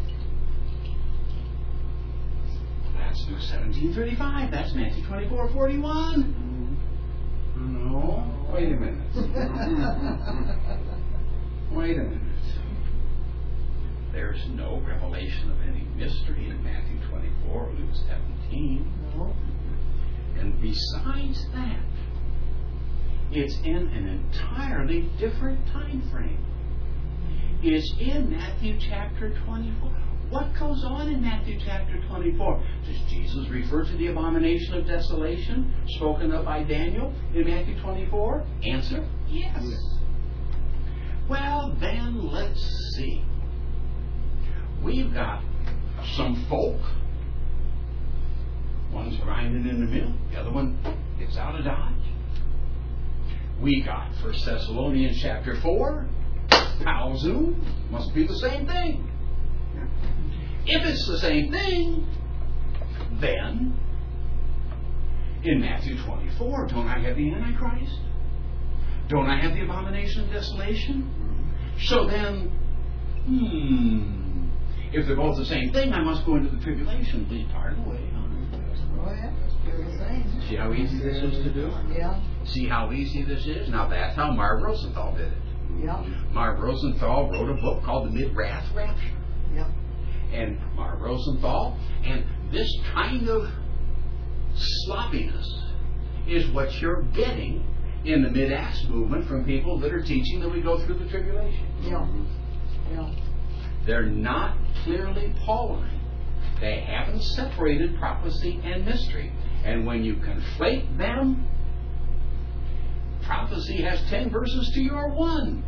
That's Luke seventeen thirty-five. That's Matthew twenty-four forty-one. No. Wait a minute. Wait a minute. there's no revelation of any mystery in Matthew twenty-four or Luke seventeen. No. And besides that, it's in an entirely different time frame. It's in Matthew chapter twenty-four. What goes on in Matthew chapter twenty-four? Does Jesus refer to the abomination of desolation spoken of by Daniel in Matthew twenty-four? Answer, yes. yes. Well, then let's see. We've got some folk. One's grinding in the mill. The other one gets out of Dodge. We got First Thessalonians chapter four. Pauzoo. Must be the same thing. If it's the same thing, then in Matthew twenty-four, don't I have the Antichrist? Don't I have the abomination of desolation? So then, hmm, if they're both the same thing, I must go into the tribulation, at least part of the way. Oh, yeah. They're the same. See how easy this is to do? Yeah. See how easy this is? Now that's how Marv Rosenthal did it. Yeah. Marv Rosenthal wrote a book called The Mid-Wrath Rapture. Yeah. And Marv Rosenthal, and this kind of sloppiness is what you're getting in the Mid-Acts movement from people that are teaching that we go through the tribulation. Yeah. Yeah. They're not clearly Pauline. They haven't separated prophecy and mystery. And when you conflate them, prophecy has ten verses to your one.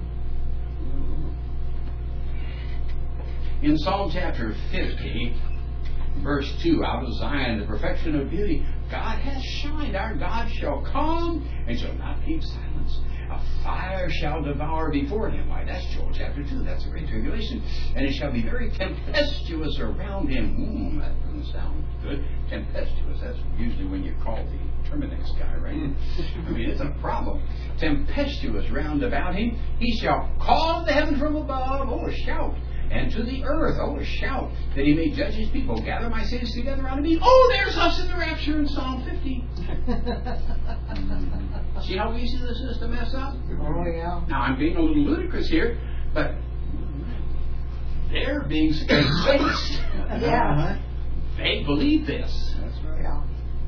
In Psalm chapter fifty, verse two, out of Zion, the perfection of beauty, God has shined. Our God shall come and shall not keep silence. A fire shall devour before him. Why, that's Joel chapter two. That's a great tribulation. And it shall be very tempestuous around him. Hmm, that doesn't sound good. Tempestuous. That's usually when you call the Terminix guy, right? I mean, it's a problem. Tempestuous round about him. He shall call the heaven from above. Oh, a shout. And to the earth, oh, a shout, that he may judge his people. Gather my saints together unto me. Oh, there's us in the rapture in Psalm fifty. See how easy this is to mess up? Oh, yeah. Now, I'm being a little ludicrous here, but they're being faced. Yeah. They believe this. That's right. Yeah.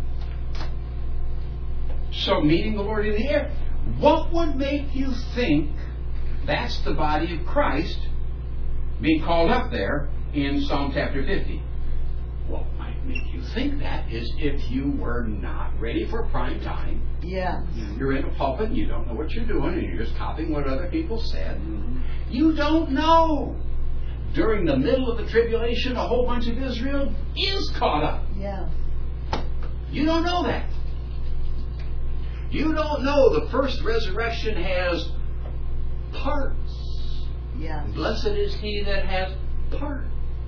So, meeting the Lord in the air, what would make you think that's the body of Christ being called up there in Psalm chapter fifty? What might make you think that is if you were not ready for prime time. Yes. You're in a pulpit and you don't know what you're doing and you're just copying what other people said. Mm-hmm. You don't know. During the middle of the tribulation, a whole bunch of Israel is caught up. Yes. You don't know that. You don't know the first resurrection has parts. Yes. Blessed is he that has part.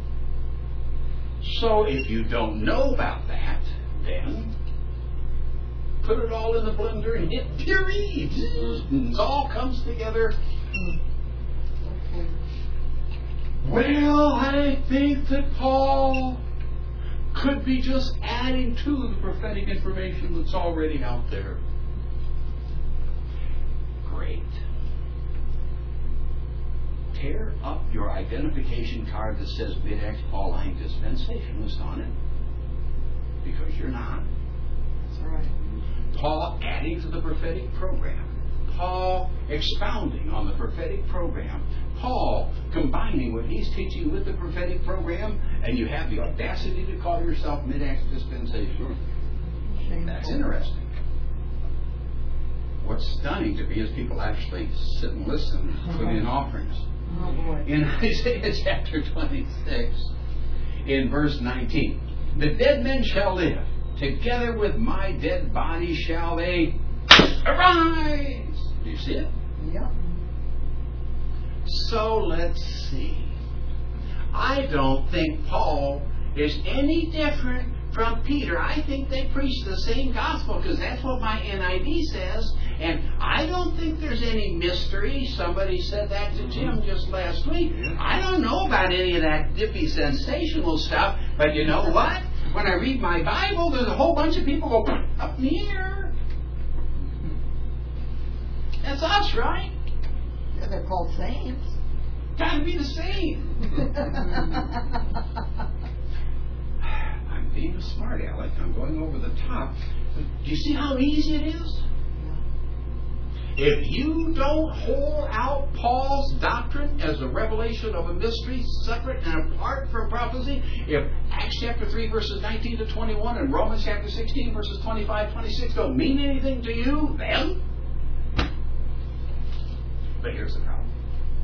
So if you don't know about that, then put it all in the blender and hit puree. It all comes together. Well, I think that Paul could be just adding to the prophetic information that's already out there. Great. Tear up your identification card that says Mid-Acts Pauline Dispensationalist on it. Because you're not. That's right. Paul adding to the prophetic program. Paul expounding on the prophetic program. Paul combining what he's teaching with the prophetic program, and you have the audacity to call yourself Mid-Acts Dispensational. Shameful. That's interesting. What's stunning to me is people actually sit and listen and put in offerings. Oh, boy. In Isaiah chapter twenty-six, in verse nineteen, the dead men shall live. Together with my dead body shall they arise. Do you see it? Yeah. So let's see. I don't think Paul is any different from Peter. I think they preach the same gospel because that's what my N I V says. And I don't think there's any mystery. Somebody said that to Jim just last week. I don't know about any of that dippy sensational stuff. But you know what? When I read my Bible, there's a whole bunch of people go, up in the air. That's us, right? Yeah, they're called saints. God to be the same. I'm being a smart aleck. I'm going over the top. But do you see how easy it is? If you don't hold out Paul's doctrine as a revelation of a mystery separate and apart from prophecy, if Acts chapter three verses nineteen to twenty-one and Romans chapter sixteen verses twenty-five, twenty-six don't mean anything to you, then. But here's the problem.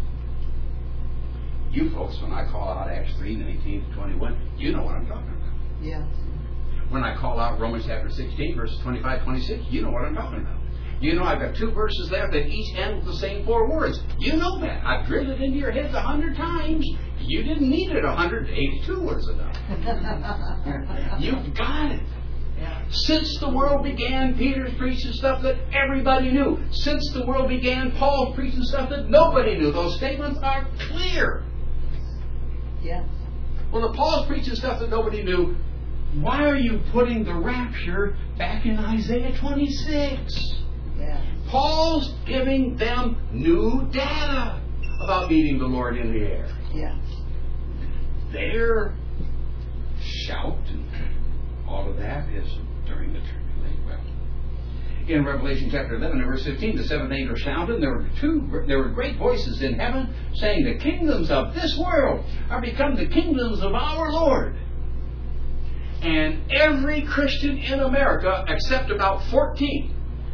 You folks, when I call out Acts three, nineteen to twenty-one, you know what I'm talking about. Yes. When I call out Romans chapter sixteen verses twenty-five, twenty-six, you know what I'm talking about. You know I've got two verses there that each end with the same four words. You know that. I've drilled it into your heads a hundred times. You didn't need it a hundred. eighty-two was enough. You've got it. Since the world began, Peter's preaching stuff that everybody knew. Since the world began, Paul's preaching stuff that nobody knew. Those statements are clear. Yes. Well, if Paul's preaching stuff that nobody knew, why are you putting the rapture back in Isaiah twenty-six? Yes. Paul's giving them new data about meeting the Lord in the air. Yes. Their shout and all of that is during the tribulation. Well, in Revelation chapter eleven and verse fifteen, the seventh angel shouted, and there were two, there were great voices in heaven saying, "The kingdoms of this world are become the kingdoms of our Lord." And every Christian in America, except about fourteen,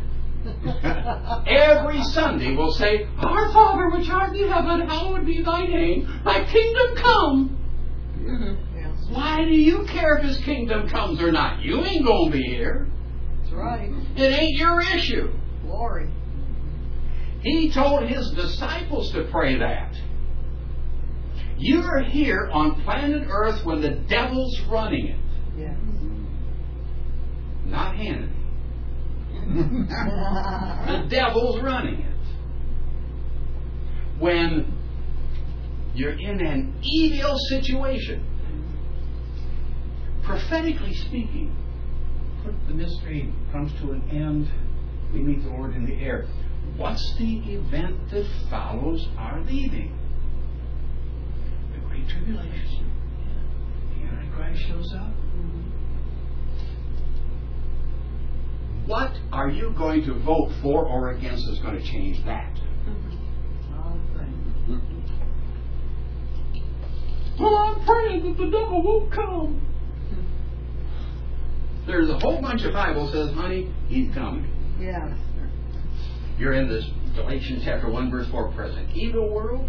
every Sunday will say, "Our Father which art in heaven, hallowed be thy name. Thy kingdom come." Mm-hmm. Yes. Why do you care if his kingdom comes or not? You ain't going to be here. That's right. It ain't your issue. Glory. He told his disciples to pray that. You're here on planet Earth when the devil's running it. Yes. Not Hannity. The devil's running it. When you're in an evil situation, prophetically speaking, the mystery comes to an end. We meet the Lord in the air. What's the event that follows our leaving? The Great Tribulation. The Antichrist shows up. What are you going to vote for or against that's going to change that? Well, I'm praying that the devil won't come. There's a whole bunch of Bible says, honey, he's coming. Yes. You're in this Galatians chapter one, verse four, present evil world.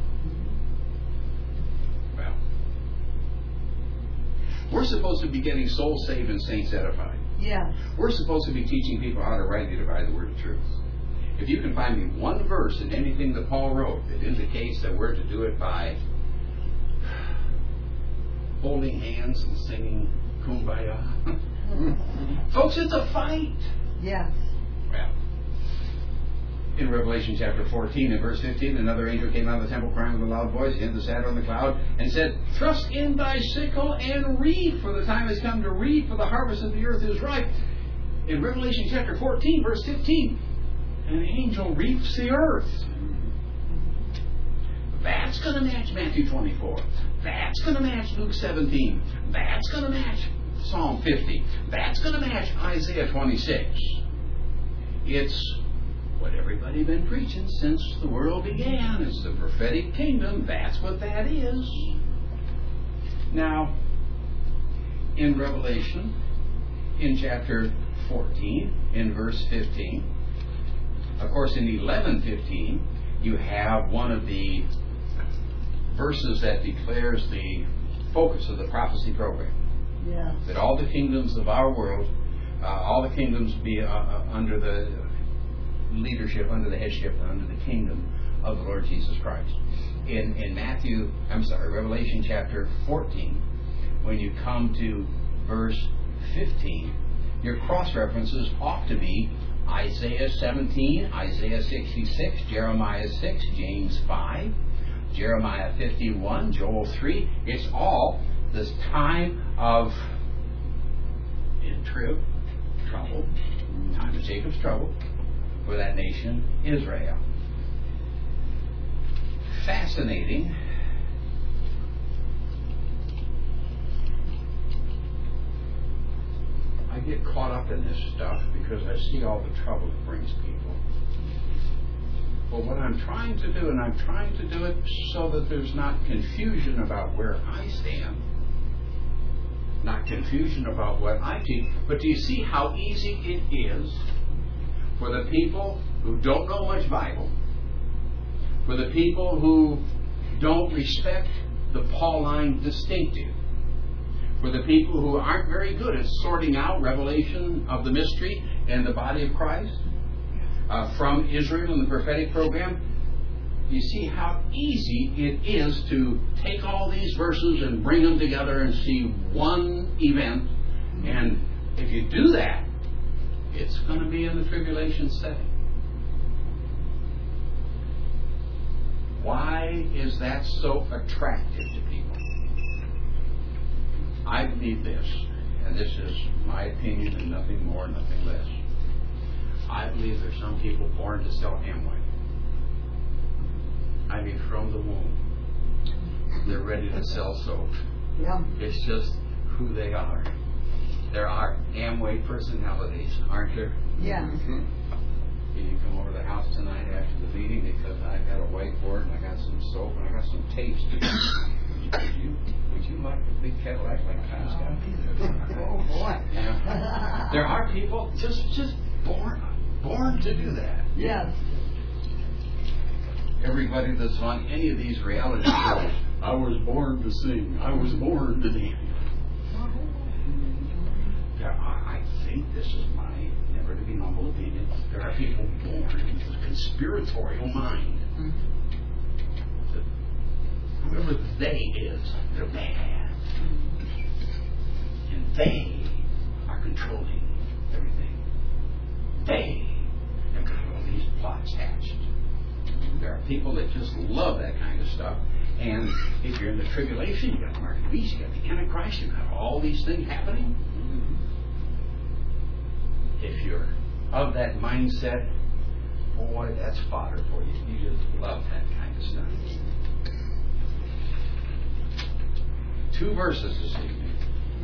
Well, we're supposed to be getting souls saved and saints edified. Yes. We're supposed to be teaching people how to rightly divide the word of truth. If you can find me one verse in anything that Paul wrote that indicates that we're to do it by holding hands and singing Kumbaya. Folks, it's a fight. Yes. Well, in Revelation chapter fourteen and verse fifteen, another angel came out of the temple crying with a loud voice, and sat on the cloud, and said, "Thrust in thy sickle and reap, for the time has come to reap, for the harvest of the earth is ripe." In Revelation chapter fourteen, verse fifteen, an angel reaps the earth. That's going to match Matthew twenty-four. That's going to match Luke seventeen. That's going to match Psalm fifty. That's going to match Isaiah twenty-six. It's what everybody's been preaching since the world began. It's the prophetic kingdom. That's what that is. Now, in Revelation, in chapter fourteen, in verse fifteen, of course, in eleven fifteen, you have one of the verses that declares the focus of the prophecy program. Yes. That all the kingdoms of our world, uh, all the kingdoms be uh, uh, under the leadership, under the headship, and under the kingdom of the Lord Jesus Christ. In in Matthew, I'm sorry, Revelation chapter fourteen, when you come to verse fifteen, your cross references ought to be Isaiah seventeen, Isaiah sixty-six, Jeremiah six, James five, Jeremiah fifty-one, Joel three. It's all this time of in trib, trouble, time of Jacob's trouble for that nation, Israel. Fascinating get caught up in this stuff because I see all the trouble it brings people. But what I'm trying to do, and I'm trying to do it so that there's not confusion about where I stand, not confusion about what I teach, but do you see how easy it is for the people who don't know much Bible, for the people who don't respect the Pauline distinctive, for the people who aren't very good at sorting out revelation of the mystery and the body of Christ uh, from Israel and the prophetic program? You see how easy it is to take all these verses and bring them together and see one event. And if you do that, it's going to be in the tribulation setting. Why is that so attractive to people? I believe this, and this is my opinion and nothing more, nothing less. I believe there's some people born to sell Amway. I mean, from the womb, they're ready to sell soap. Yeah. It's just who they are. There are Amway personalities, aren't there? Yeah. Can you come over to the house tonight after the meeting, because I got a whiteboard and I got some soap and I got some tapes to do. Would you, would you like a big Cadillac like Kyle's got? Oh boy. Yeah. There are people just just born born to do that. Yes. Everybody that's on any of these reality shows, I was born to sing. I was born to dance. There are, I think this is my never to be humble opinion. There are people born into a conspiratorial mind. That whoever they is, they're bad. And they are controlling everything. They have got all these plots hatched. There are people that just love that kind of stuff. And if you're in the tribulation, you've got the mark of the beast, you've got the Antichrist, you've got all these things happening. If you're of that mindset, boy, that's fodder for you. You just love that kind of stuff. Two verses this evening.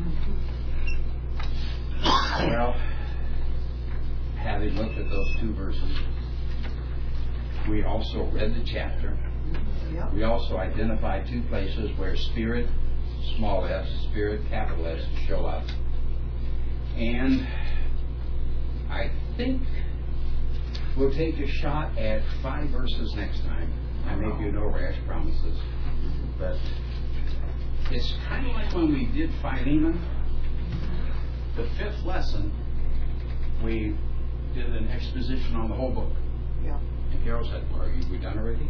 Well, having looked at those two verses, we also read the chapter. Yep. We also identified two places where Spirit, small s, Spirit, capital S, show up. And I think we'll take a shot at five verses next time. I make you no rash promises. But it's kind of like when we did Philemon. The fifth lesson, we did an exposition on the whole book. Yeah. And Carol said, well, are we done already?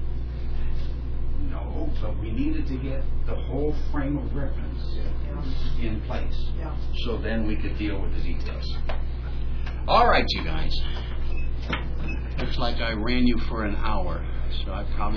No, but we needed to get the whole frame of reference Yeah. in place. Yeah. So then we could deal with the details. All right, you guys. Looks like I ran you for an hour, so I probably